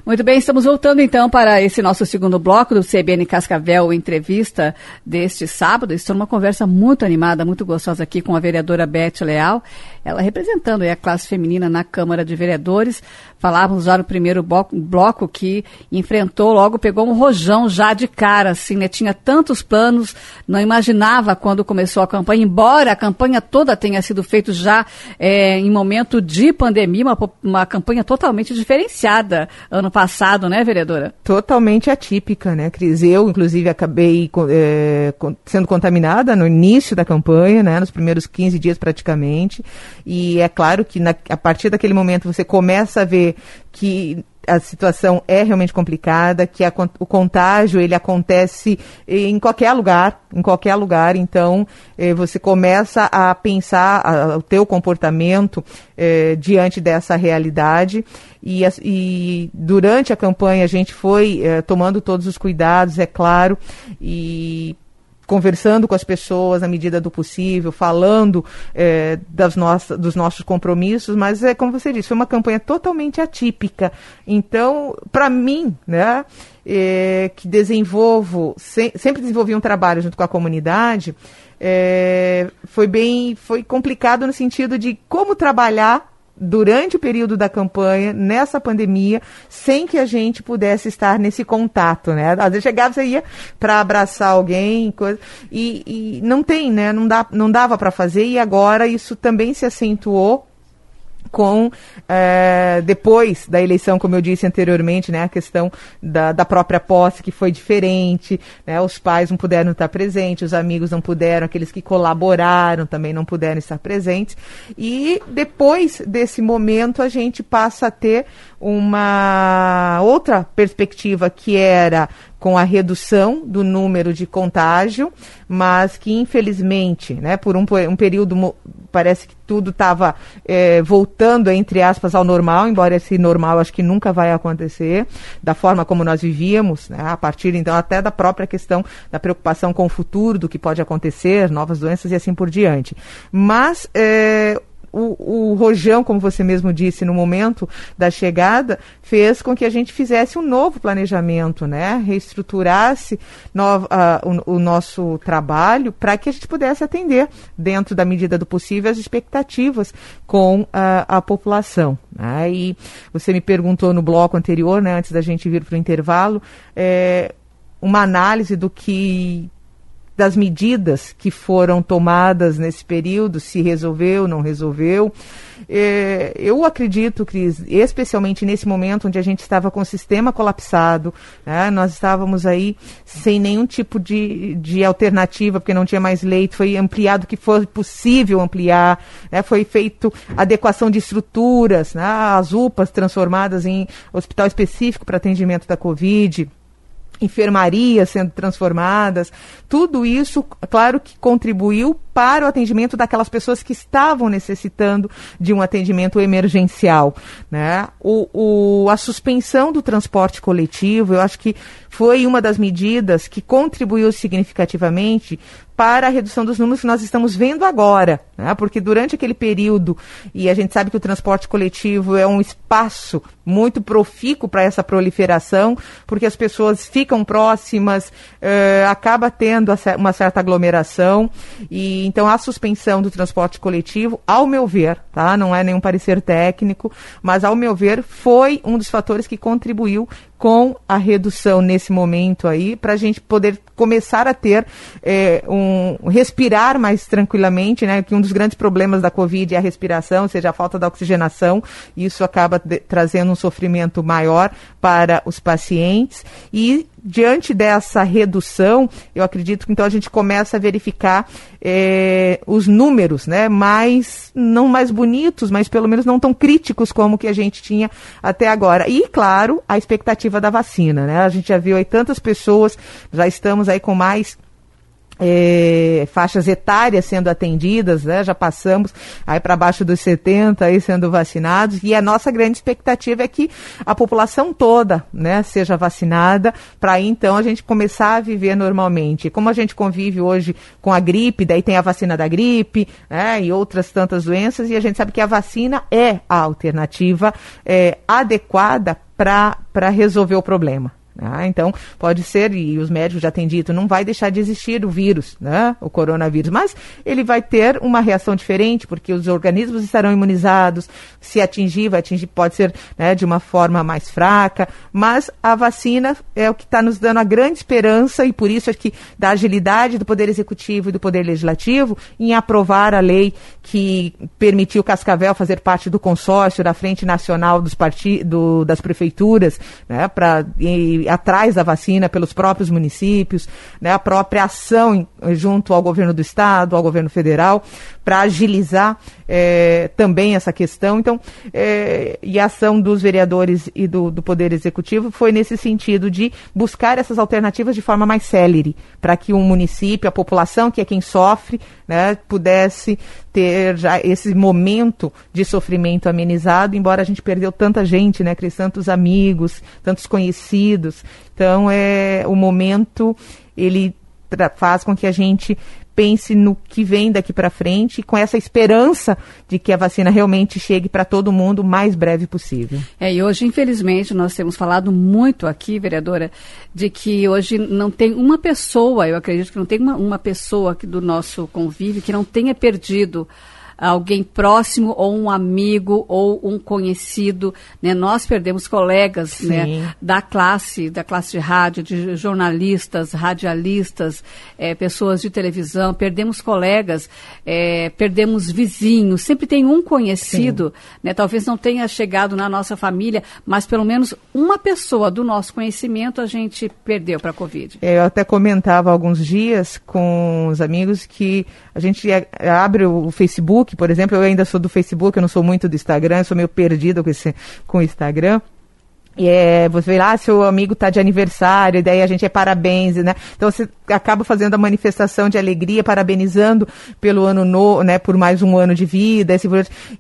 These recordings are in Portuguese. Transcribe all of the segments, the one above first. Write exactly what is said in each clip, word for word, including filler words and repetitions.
Muito bem, estamos voltando então para esse nosso segundo bloco do C B N Cascavel Entrevista deste sábado. Estou numa conversa muito animada, muito gostosa aqui com a vereadora Beth Leal, ela representando aí a classe feminina na Câmara de Vereadores. Falávamos já no primeiro bloco, bloco que enfrentou, logo pegou um rojão já de cara, assim, né? Tinha tantos planos, não imaginava quando começou a campanha, embora a campanha toda tenha sido feita já é, em momento de pandemia, uma, uma campanha totalmente diferenciada ano passado, né, vereadora? Totalmente atípica, né, Cris? Eu, inclusive, acabei é, sendo contaminada no início da campanha, né, nos primeiros quinze dias praticamente, e é claro que na, a partir daquele momento você começa a ver que a situação é realmente complicada, que a, o contágio ele acontece em qualquer lugar, em qualquer lugar, então eh, você começa a pensar a, o teu comportamento eh, diante dessa realidade e, a, e durante a campanha a gente foi eh, tomando todos os cuidados, é claro, e conversando com as pessoas na medida do possível, falando é, das nossas, dos nossos compromissos, mas é como você disse, foi uma campanha totalmente atípica. Então, para mim, né, é, que desenvolvo, se, sempre desenvolvi um trabalho junto com a comunidade, é, foi bem, foi complicado no sentido de como trabalhar durante o período da campanha, nessa pandemia, sem que a gente pudesse estar nesse contato, né? Às vezes chegava, você ia para abraçar alguém, coisa, e, e não tem, né? Não, dá, não dava para fazer, e agora isso também se acentuou com, é, depois da eleição, como eu disse anteriormente, né, a questão da, da própria posse, que foi diferente, né, os pais não puderam estar presentes, os amigos não puderam, aqueles que colaboraram também não puderam estar presentes, e depois desse momento a gente passa a ter uma outra perspectiva, que era com a redução do número de contágio, mas que infelizmente, né, por um, um período parece que tudo estava é, voltando, entre aspas, ao normal, embora esse normal acho que nunca vai acontecer, da forma como nós vivíamos, né, a partir então até da própria questão da preocupação com o futuro, do que pode acontecer, novas doenças e assim por diante. Mas é, O, o rojão, como você mesmo disse, no momento da chegada, fez com que a gente fizesse um novo planejamento, né? Reestruturasse no, uh, o, o nosso trabalho para que a gente pudesse atender, dentro da medida do possível, as expectativas com uh, a população. Né? E você me perguntou no bloco anterior, né, antes da gente vir para o intervalo, é, uma análise do que... das medidas que foram tomadas nesse período, se resolveu, não resolveu. É, eu acredito, Cris, especialmente nesse momento onde a gente estava com o sistema colapsado, né, nós estávamos aí sem nenhum tipo de, de alternativa, porque não tinha mais leito, foi ampliado o que foi possível ampliar, né, foi feito adequação de estruturas, né, as U P As transformadas em hospital específico para atendimento da Covid, enfermarias sendo transformadas, tudo isso, claro que contribuiu para o atendimento daquelas pessoas que estavam necessitando de um atendimento emergencial, né? O, o, a suspensão do transporte coletivo, eu acho que foi uma das medidas que contribuiu significativamente para a redução dos números que nós estamos vendo agora, né? Porque durante aquele período, e a gente sabe que o transporte coletivo é um espaço muito profícuo para essa proliferação, porque as pessoas ficam próximas, eh, acaba tendo uma certa aglomeração, e então a suspensão do transporte coletivo, ao meu ver, tá? Não é nenhum parecer técnico, mas ao meu ver foi um dos fatores que contribuiu com a redução nesse momento aí, para a gente poder começar a ter é, um respirar mais tranquilamente, né? Que um dos grandes problemas da Covid é a respiração, ou seja, a falta da oxigenação, e isso acaba de, trazendo um sofrimento maior para os pacientes, e diante dessa redução, eu acredito que então a gente começa a verificar é, os números, né, mais, não mais bonitos, mas pelo menos não tão críticos como que a gente tinha até agora. E, claro, a expectativa da vacina, né? A gente já viu aí tantas pessoas, já estamos aí com mais É, faixas etárias sendo atendidas, né? Já passamos aí para baixo dos setenta aí sendo vacinados, e a nossa grande expectativa é que a população toda, né, seja vacinada, para aí então a gente começar a viver normalmente. Como a gente convive hoje com a gripe, daí tem a vacina da gripe, né, e outras tantas doenças, e a gente sabe que a vacina é a alternativa é, adequada para resolver o problema. Ah, então, pode ser, e os médicos já têm dito, não vai deixar de existir o vírus, né, o coronavírus, mas ele vai ter uma reação diferente, porque os organismos estarão imunizados, se atingir, vai atingir, pode ser, né, de uma forma mais fraca, mas a vacina é o que está nos dando a grande esperança, e por isso é que da agilidade do Poder Executivo e do Poder Legislativo em aprovar a lei que permitiu Cascavel fazer parte do consórcio da Frente Nacional dos parti- do, das prefeituras, né, para atrás da vacina pelos próprios municípios, né, a própria ação em, junto ao governo do estado, ao governo federal, para agilizar é, também essa questão. Então, é, e a ação dos vereadores e do, do Poder Executivo foi nesse sentido de buscar essas alternativas de forma mais célere, para que o município, a população, que é quem sofre, né, pudesse ter já esse momento de sofrimento amenizado, embora a gente perdeu tanta gente, né, Cris, tantos amigos, tantos conhecidos. Então, é, o momento, ele tra- faz com que a gente pense no que vem daqui para frente, com essa esperança de que a vacina realmente chegue para todo mundo o mais breve possível. É, e hoje, infelizmente, nós temos falado muito aqui, vereadora, de que hoje não tem uma pessoa, eu acredito que não tem uma, uma pessoa aqui do nosso convívio que não tenha perdido alguém próximo ou um amigo ou um conhecido, né? Nós perdemos colegas, né, da classe, da classe de rádio, de jornalistas, radialistas, é, pessoas de televisão, perdemos colegas, é, perdemos vizinhos, sempre tem um conhecido, né? Talvez não tenha chegado na nossa família, mas pelo menos uma pessoa do nosso conhecimento a gente perdeu para a Covid. Eu até comentava há alguns dias com os amigos que a gente abre o Facebook, por exemplo, eu ainda sou do Facebook, eu não sou muito do Instagram, eu sou meio perdida com, esse, com o Instagram. E é, você vê lá, ah, seu amigo está de aniversário, e daí a gente é parabéns, né? Então você acaba fazendo a manifestação de alegria, parabenizando pelo ano novo, né? Por mais um ano de vida, esse,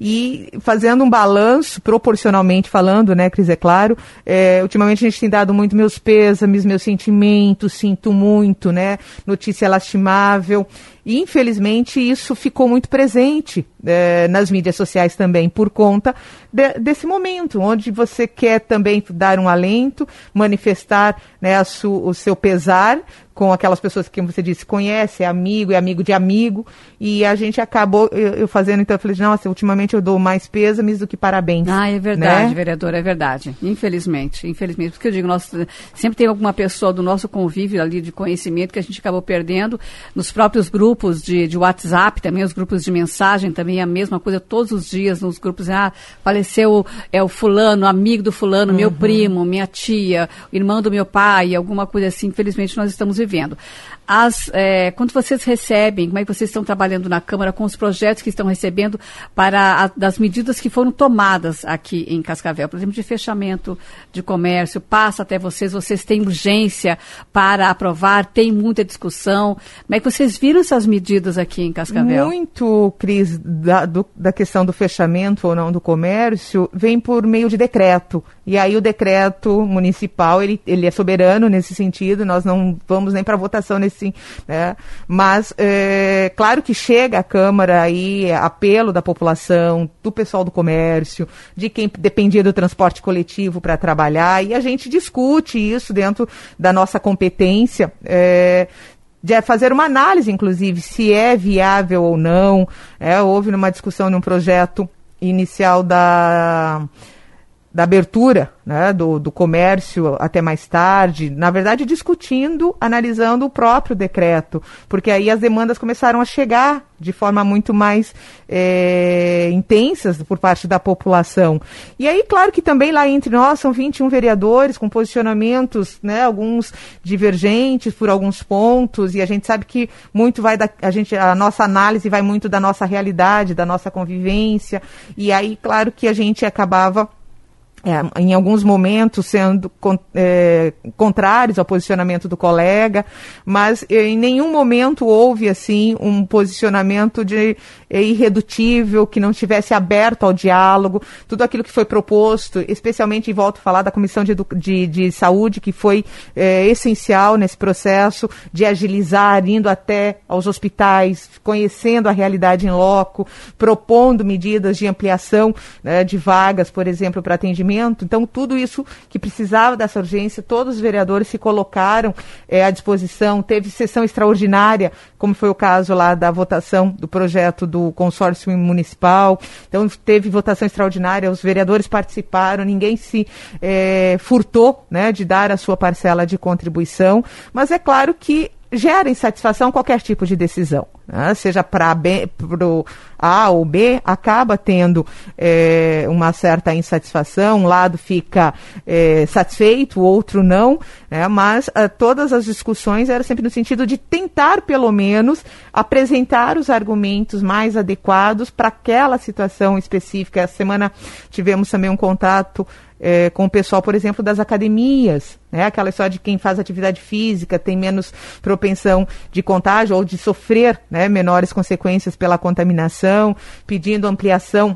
e fazendo um balanço, proporcionalmente falando, né, Cris, é claro. É, ultimamente a gente tem dado muito meus pêsames, meus sentimentos, sinto muito, né? Notícia lastimável. E, infelizmente, isso ficou muito presente é, nas mídias sociais também, por conta de, desse momento, onde você quer também dar um alento, manifestar, né, a su, o seu pesar com aquelas pessoas que você disse, conhece, é amigo, é amigo de amigo, e a gente acabou, eu, eu fazendo, então eu falei, nossa, ultimamente eu dou mais pêsames do que parabéns. Ah, é verdade, né? Vereadora, é verdade, infelizmente, infelizmente, porque eu digo, nós, sempre tem alguma pessoa do nosso convívio ali de conhecimento que a gente acabou perdendo, nos próprios grupos de, de WhatsApp, também os grupos de mensagem, também é a mesma coisa, todos os dias nos grupos, ah, faleceu é, o fulano, amigo do fulano, uhum. meu primo, minha tia, irmão do meu pai, alguma coisa assim, infelizmente nós estamos vivendo. As, é, quando vocês recebem, como é que vocês estão trabalhando na Câmara com os projetos que estão recebendo para a, das medidas que foram tomadas aqui em Cascavel, por exemplo, de fechamento de comércio, passa até vocês, vocês têm urgência para aprovar, tem muita discussão, como é que vocês viram essas medidas aqui em Cascavel? Muito, Cris, da, do, da questão do fechamento ou não do comércio, vem por meio de decreto, e aí o decreto municipal, ele, ele é soberano nesse sentido, nós não vamos nem para votação nesse, né? Mas é, claro que chega à Câmara aí apelo da população, do pessoal do comércio, de quem dependia do transporte coletivo para trabalhar, e a gente discute isso dentro da nossa competência, é, de fazer uma análise, inclusive, se é viável ou não. É, houve uma discussão num projeto inicial da da abertura, né, do, do comércio até mais tarde, na verdade discutindo, analisando o próprio decreto, porque aí as demandas começaram a chegar de forma muito mais é, intensas por parte da população. E aí, claro que também lá entre nós são vinte e um vereadores com posicionamentos, né, alguns divergentes por alguns pontos, e a gente sabe que muito vai da, a gente, a nossa análise vai muito da nossa realidade, da nossa convivência, e aí, claro que a gente acabava É, em alguns momentos sendo con, é, contrários ao posicionamento do colega, mas é, em nenhum momento houve assim um posicionamento de é, irredutível, que não estivesse aberto ao diálogo. Tudo aquilo que foi proposto, especialmente, e volto a falar da Comissão de, de, de Saúde, que foi é, essencial nesse processo de agilizar, indo até aos hospitais, conhecendo a realidade em loco, propondo medidas de ampliação, né, de vagas, por exemplo, para atendimento momento. Então, tudo isso que precisava dessa urgência, todos os vereadores se colocaram é, à disposição. Teve sessão extraordinária, como foi o caso lá da votação do projeto do consórcio municipal. Então, teve votação extraordinária, os vereadores participaram, ninguém se é, furtou, né, de dar a sua parcela de contribuição, mas é claro que gera insatisfação qualquer tipo de decisão, né? Seja para o A ou B, acaba tendo é, uma certa insatisfação, um lado fica é, satisfeito, o outro não, né? Mas a, todas as discussões eram sempre no sentido de tentar, pelo menos, apresentar os argumentos mais adequados para aquela situação específica. Essa semana tivemos também um contato É, com o pessoal, por exemplo, das academias, né? Aquela história de quem faz atividade física tem menos propensão de contágio ou de sofrer, né, menores consequências pela contaminação, pedindo ampliação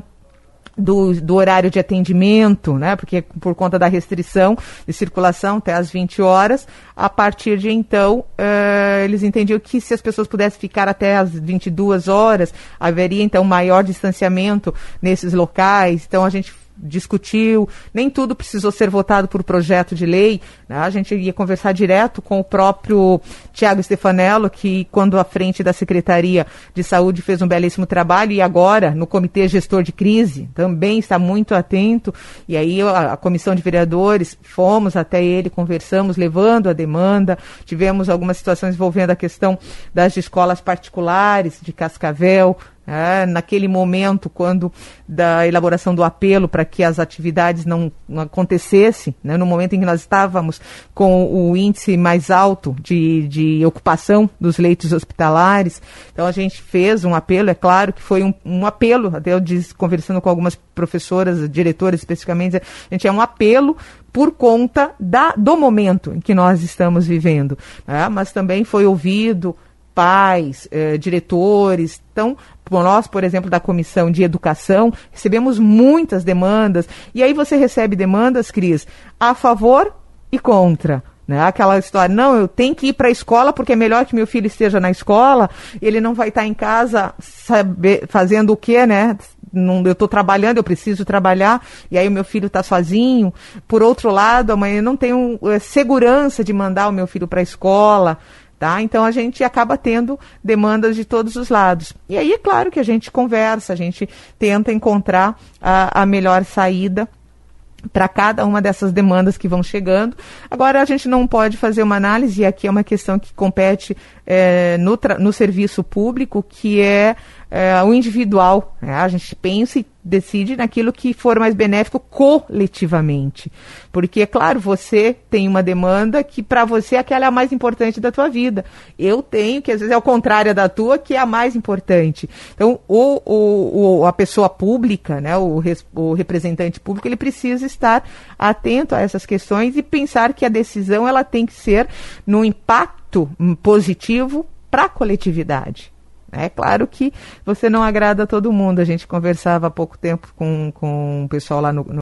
Do, do horário de atendimento, né? Porque por conta da restrição de circulação até às vinte horas, a partir de então, uh, eles entendiam que se as pessoas pudessem ficar até às vinte e duas horas, haveria então maior distanciamento nesses locais. Então a gente discutiu, nem tudo precisou ser votado por projeto de lei, né? A gente ia conversar direto com o próprio Tiago Stefanello, que quando à frente da Secretaria de Saúde fez um belíssimo trabalho, e agora no Comitê Gestor de Crise também está muito atento, e aí a, a comissão de vereadores, fomos até ele, conversamos, levando a demanda, tivemos algumas situações envolvendo a questão das escolas particulares de Cascavel, É, naquele momento, quando da elaboração do apelo para que as atividades não, não acontecessem, né, no momento em que nós estávamos com o índice mais alto de, de ocupação dos leitos hospitalares, então a gente fez um apelo, é claro que foi um, um apelo, até eu disse, conversando com algumas professoras, diretoras especificamente, a gente é um apelo por conta da, do momento em que nós estamos vivendo, né, mas também foi ouvido pais, eh, diretores. Então, nós, por exemplo, da Comissão de Educação, recebemos muitas demandas, e aí você recebe demandas, Cris, a favor e contra, né? Aquela história, não, eu tenho que ir para a escola porque é melhor que meu filho esteja na escola, ele não vai estar em casa saber, fazendo o quê, né? Não, eu estou trabalhando, eu preciso trabalhar, e aí o meu filho está sozinho. Por outro lado, amanhã eu não tenho é, segurança de mandar o meu filho para a escola. Tá? Então a gente acaba tendo demandas de todos os lados. E aí é claro que a gente conversa, a gente tenta encontrar a, a melhor saída para cada uma dessas demandas que vão chegando. Agora a gente não pode fazer uma análise, e aqui é uma questão que compete é, no, no serviço público, que é, é o individual, né? A gente pensa e decide naquilo que for mais benéfico coletivamente. Porque, é claro, você tem uma demanda que para você aquela é a mais importante da tua vida. Eu tenho, que às vezes é o contrário da tua, que é a mais importante. Então, o, o, o, a pessoa pública, né, o, res, o representante público, ele precisa estar atento a essas questões e pensar que a decisão ela tem que ser no impacto positivo para a coletividade. É claro que você não agrada a todo mundo. A gente conversava há pouco tempo com, com o pessoal lá no, no